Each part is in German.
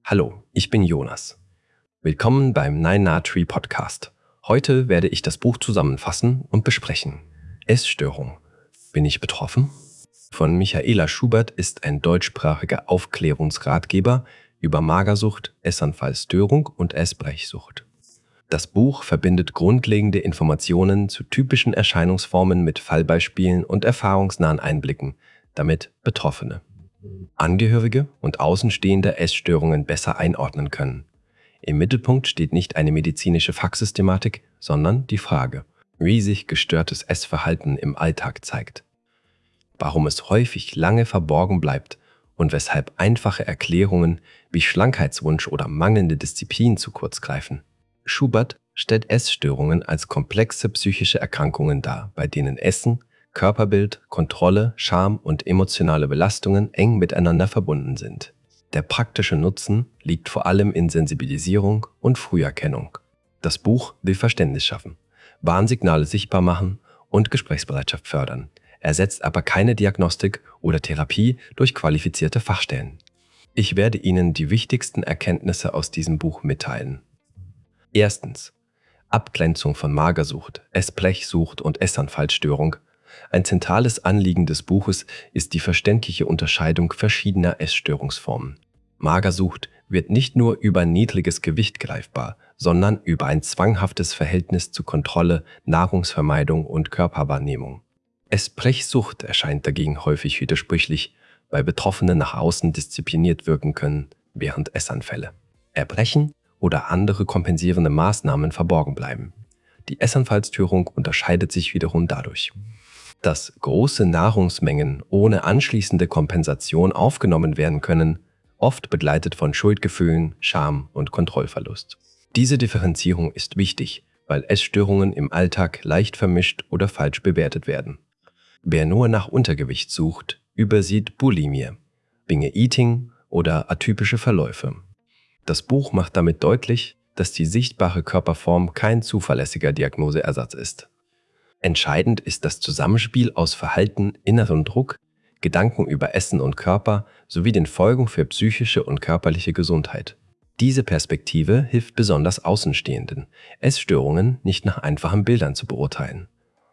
Hallo, ich bin Jonas. Willkommen beim Nine Nah Tree Podcast. Heute werde ich das Buch zusammenfassen und besprechen. Essstörung. Bin ich betroffen? Von Michaela Schubert ist ein deutschsprachiger Aufklärungsratgeber über Magersucht, Essanfallstörung und Essbrechsucht. Das Buch verbindet grundlegende Informationen zu typischen Erscheinungsformen mit Fallbeispielen und erfahrungsnahen Einblicken, damit Betroffene, Angehörige und Außenstehende Essstörungen besser einordnen können. Im Mittelpunkt steht nicht eine medizinische Fachsystematik, sondern die Frage, wie sich gestörtes Essverhalten im Alltag zeigt, warum es häufig lange verborgen bleibt und weshalb einfache Erklärungen wie Schlankheitswunsch oder mangelnde Disziplin zu kurz greifen. Schubert stellt Essstörungen als komplexe psychische Erkrankungen dar, bei denen Essen, Körperbild, Kontrolle, Scham und emotionale Belastungen eng miteinander verbunden sind. Der praktische Nutzen liegt vor allem in Sensibilisierung und Früherkennung. Das Buch will Verständnis schaffen, Warnsignale sichtbar machen und Gesprächsbereitschaft fördern, ersetzt aber keine Diagnostik oder Therapie durch qualifizierte Fachstellen. Ich werde Ihnen die wichtigsten Erkenntnisse aus diesem Buch mitteilen. Erstens. Abgrenzung von Magersucht, Essblechsucht und Essanfallstörung. Ein zentrales Anliegen des Buches ist die verständliche Unterscheidung verschiedener Essstörungsformen. Magersucht wird nicht nur über niedriges Gewicht greifbar, sondern über ein zwanghaftes Verhältnis zu Kontrolle, Nahrungsvermeidung und Körperwahrnehmung. Essbrechsucht erscheint dagegen häufig widersprüchlich, weil Betroffene nach außen diszipliniert wirken können, während Essanfälle, Erbrechen oder andere kompensierende Maßnahmen verborgen bleiben. Die Essanfallstörung unterscheidet sich wiederum dadurch, dass große Nahrungsmengen ohne anschließende Kompensation aufgenommen werden können, oft begleitet von Schuldgefühlen, Scham und Kontrollverlust. Diese Differenzierung ist wichtig, weil Essstörungen im Alltag leicht vermischt oder falsch bewertet werden. Wer nur nach Untergewicht sucht, übersieht Bulimie, Binge Eating oder atypische Verläufe. Das Buch macht damit deutlich, dass die sichtbare Körperform kein zuverlässiger Diagnoseersatz ist. Entscheidend ist das Zusammenspiel aus Verhalten, innerem Druck, Gedanken über Essen und Körper sowie den Folgen für psychische und körperliche Gesundheit. Diese Perspektive hilft besonders Außenstehenden, Essstörungen nicht nach einfachen Bildern zu beurteilen.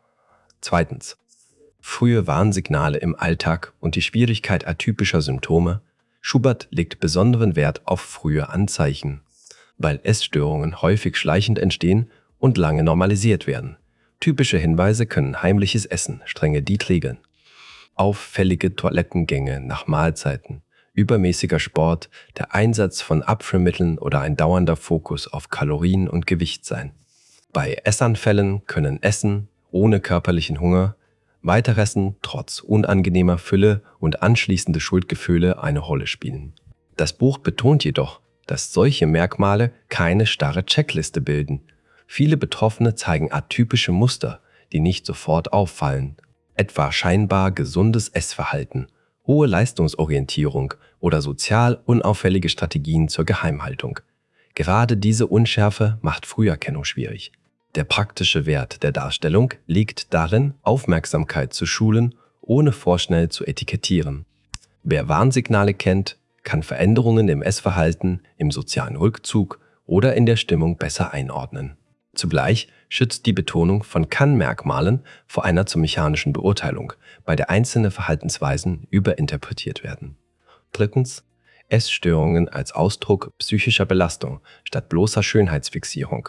Zweitens. Frühe Warnsignale im Alltag und die Schwierigkeit atypischer Symptome. Schubert legt besonderen Wert auf frühe Anzeichen, weil Essstörungen häufig schleichend entstehen und lange normalisiert werden. Typische Hinweise können heimliches Essen, strenge Diätregeln, auffällige Toilettengänge nach Mahlzeiten, übermäßiger Sport, der Einsatz von Abführmitteln oder ein dauernder Fokus auf Kalorien und Gewicht sein. Bei Essanfällen können Essen ohne körperlichen Hunger, Weiteressen trotz unangenehmer Fülle und anschließende Schuldgefühle eine Rolle spielen. Das Buch betont jedoch, dass solche Merkmale keine starre Checkliste bilden. Viele Betroffene zeigen atypische Muster, die nicht sofort auffallen, etwa scheinbar gesundes Essverhalten, hohe Leistungsorientierung oder sozial unauffällige Strategien zur Geheimhaltung. Gerade diese Unschärfe macht Früherkennung schwierig. Der praktische Wert der Darstellung liegt darin, Aufmerksamkeit zu schulen, ohne vorschnell zu etikettieren. Wer Warnsignale kennt, kann Veränderungen im Essverhalten, im sozialen Rückzug oder in der Stimmung besser einordnen. Zugleich schützt die Betonung von Kann-Merkmalen vor einer zu mechanischen Beurteilung, bei der einzelne Verhaltensweisen überinterpretiert werden. Drittens. Essstörungen als Ausdruck psychischer Belastung statt bloßer Schönheitsfixierung.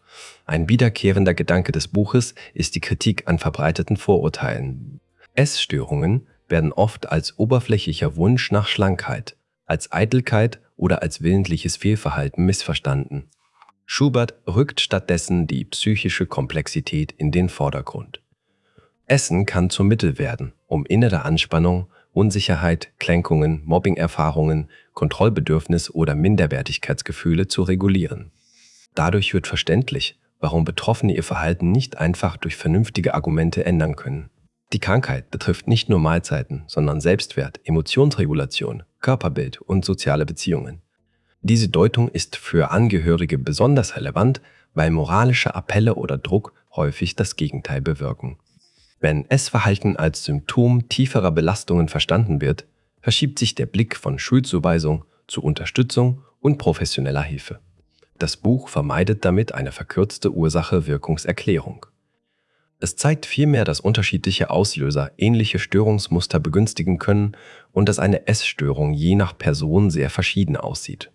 Ein wiederkehrender Gedanke des Buches ist die Kritik an verbreiteten Vorurteilen. Essstörungen werden oft als oberflächlicher Wunsch nach Schlankheit, als Eitelkeit oder als willentliches Fehlverhalten missverstanden. Schubert rückt stattdessen die psychische Komplexität in den Vordergrund. Essen kann zum Mittel werden, um innere Anspannung, Unsicherheit, Kränkungen, Mobbing-Erfahrungen, Kontrollbedürfnis oder Minderwertigkeitsgefühle zu regulieren. Dadurch wird verständlich, warum Betroffene ihr Verhalten nicht einfach durch vernünftige Argumente ändern können. Die Krankheit betrifft nicht nur Mahlzeiten, sondern Selbstwert, Emotionsregulation, Körperbild und soziale Beziehungen. Diese Deutung ist für Angehörige besonders relevant, weil moralische Appelle oder Druck häufig das Gegenteil bewirken. Wenn Essverhalten als Symptom tieferer Belastungen verstanden wird, verschiebt sich der Blick von Schuldzuweisung zu Unterstützung und professioneller Hilfe. Das Buch vermeidet damit eine verkürzte Ursache-Wirkungserklärung. Es zeigt vielmehr, dass unterschiedliche Auslöser ähnliche Störungsmuster begünstigen können und dass eine Essstörung je nach Person sehr verschieden aussieht.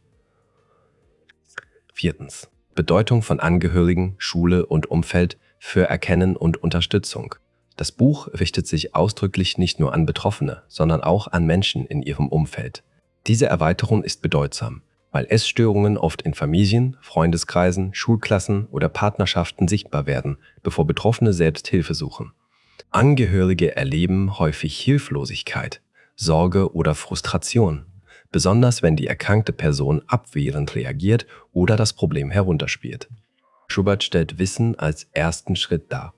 4. Bedeutung von Angehörigen, Schule und Umfeld für Erkennen und Unterstützung. Das Buch richtet sich ausdrücklich nicht nur an Betroffene, sondern auch an Menschen in ihrem Umfeld. Diese Erweiterung ist bedeutsam, weil Essstörungen oft in Familien, Freundeskreisen, Schulklassen oder Partnerschaften sichtbar werden, bevor Betroffene selbst Hilfe suchen. Angehörige erleben häufig Hilflosigkeit, Sorge oder Frustration, besonders wenn die erkrankte Person abwehrend reagiert oder das Problem herunterspielt. Schubert stellt Wissen als ersten Schritt dar.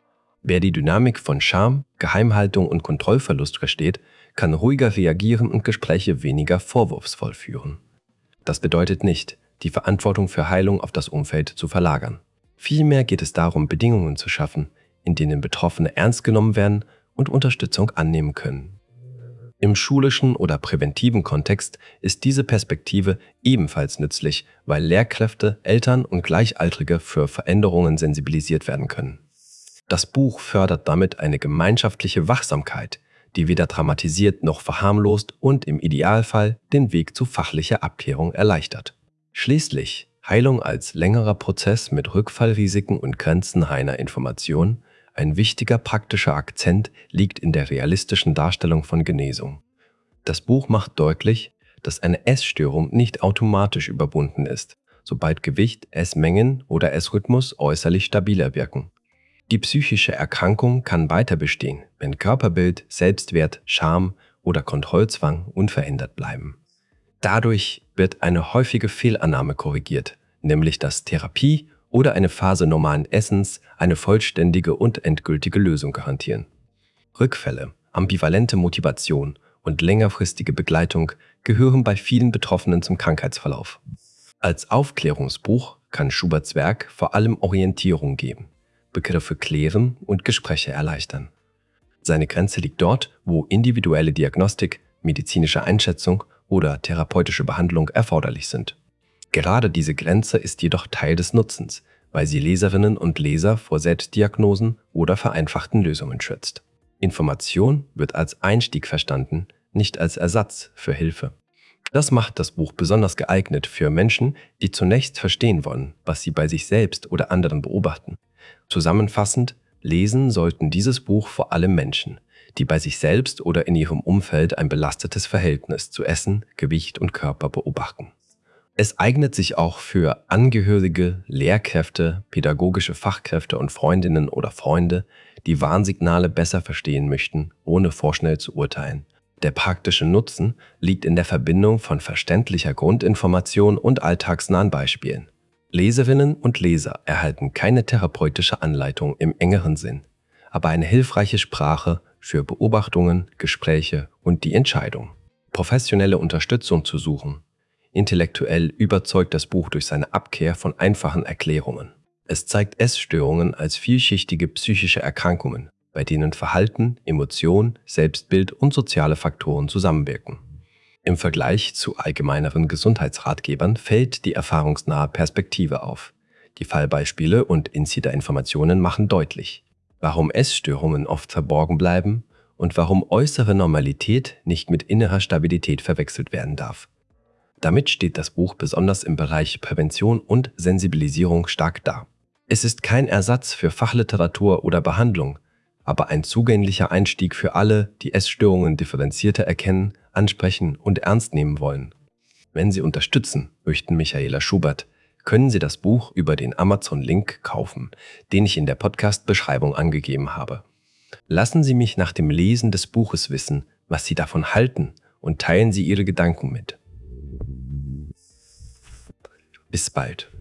Wer die Dynamik von Scham, Geheimhaltung und Kontrollverlust versteht, kann ruhiger reagieren und Gespräche weniger vorwurfsvoll führen. Das bedeutet nicht, die Verantwortung für Heilung auf das Umfeld zu verlagern. Vielmehr geht es darum, Bedingungen zu schaffen, in denen Betroffene ernst genommen werden und Unterstützung annehmen können. Im schulischen oder präventiven Kontext ist diese Perspektive ebenfalls nützlich, weil Lehrkräfte, Eltern und Gleichaltrige für Veränderungen sensibilisiert werden können. Das Buch fördert damit eine gemeinschaftliche Wachsamkeit, die weder dramatisiert noch verharmlost und im Idealfall den Weg zu fachlicher Abklärung erleichtert. Schließlich Heilung als längerer Prozess mit Rückfallrisiken und Grenzen reiner Information. Ein wichtiger praktischer Akzent liegt in der realistischen Darstellung von Genesung. Das Buch macht deutlich, dass eine Essstörung nicht automatisch überwunden ist, sobald Gewicht, Essmengen oder Essrhythmus äußerlich stabiler wirken. Die psychische Erkrankung kann weiter bestehen, wenn Körperbild, Selbstwert, Scham oder Kontrollzwang unverändert bleiben. Dadurch wird eine häufige Fehlannahme korrigiert, nämlich dass Therapie oder eine Phase normalen Essens eine vollständige und endgültige Lösung garantieren. Rückfälle, ambivalente Motivation und längerfristige Begleitung gehören bei vielen Betroffenen zum Krankheitsverlauf. Als Aufklärungsbuch kann Schuberts Werk vor allem Orientierung geben, Begriffe klären und Gespräche erleichtern. Seine Grenze liegt dort, wo individuelle Diagnostik, medizinische Einschätzung oder therapeutische Behandlung erforderlich sind. Gerade diese Grenze ist jedoch Teil des Nutzens, weil sie Leserinnen und Leser vor Selbstdiagnosen oder vereinfachten Lösungen schützt. Information wird als Einstieg verstanden, nicht als Ersatz für Hilfe. Das macht das Buch besonders geeignet für Menschen, die zunächst verstehen wollen, was sie bei sich selbst oder anderen beobachten. Zusammenfassend, lesen sollten dieses Buch vor allem Menschen, die bei sich selbst oder in ihrem Umfeld ein belastetes Verhältnis zu Essen, Gewicht und Körper beobachten. Es eignet sich auch für Angehörige, Lehrkräfte, pädagogische Fachkräfte und Freundinnen oder Freunde, die Warnsignale besser verstehen möchten, ohne vorschnell zu urteilen. Der praktische Nutzen liegt in der Verbindung von verständlicher Grundinformation und alltagsnahen Beispielen. Leserinnen und Leser erhalten keine therapeutische Anleitung im engeren Sinn, aber eine hilfreiche Sprache für Beobachtungen, Gespräche und die Entscheidung. Professionelle Unterstützung zu suchen. Intellektuell überzeugt das Buch durch seine Abkehr von einfachen Erklärungen. Es zeigt Essstörungen als vielschichtige psychische Erkrankungen, bei denen Verhalten, Emotion, Selbstbild und soziale Faktoren zusammenwirken. Im Vergleich zu allgemeineren Gesundheitsratgebern fällt die erfahrungsnahe Perspektive auf. Die Fallbeispiele und Insider-Informationen machen deutlich, warum Essstörungen oft verborgen bleiben und warum äußere Normalität nicht mit innerer Stabilität verwechselt werden darf. Damit steht das Buch besonders im Bereich Prävention und Sensibilisierung stark da. Es ist kein Ersatz für Fachliteratur oder Behandlung, aber ein zugänglicher Einstieg für alle, die Essstörungen differenzierter erkennen, ansprechen und ernst nehmen wollen. Wenn Sie unterstützen möchten Michaela Schubert, können Sie das Buch über den Amazon-Link kaufen, den ich in der Podcast-Beschreibung angegeben habe. Lassen Sie mich nach dem Lesen des Buches wissen, was Sie davon halten, und teilen Sie Ihre Gedanken mit. Bis bald.